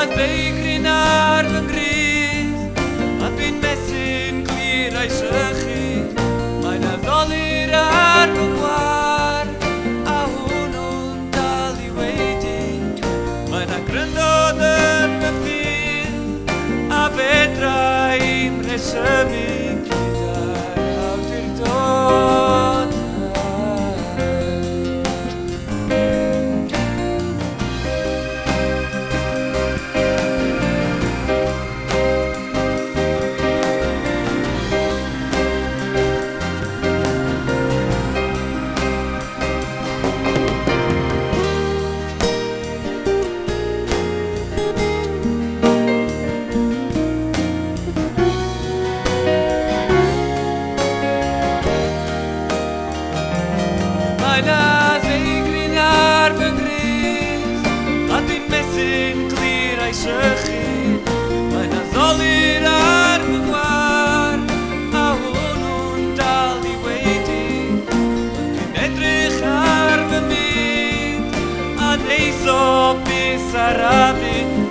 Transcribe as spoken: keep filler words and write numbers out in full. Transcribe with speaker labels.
Speaker 1: zei grinar van gris, a bin messin clear I shachi, meine solirar van war, a hunun tali waiting, meine grundoden befil, a vetra im reshamik, kitar out ir tot. Meine zei grinar van gris, a bin messin clear I shachi, meine solirar van war, a hunun tali waiting, bin edrichar van mit, a neisop is arabi,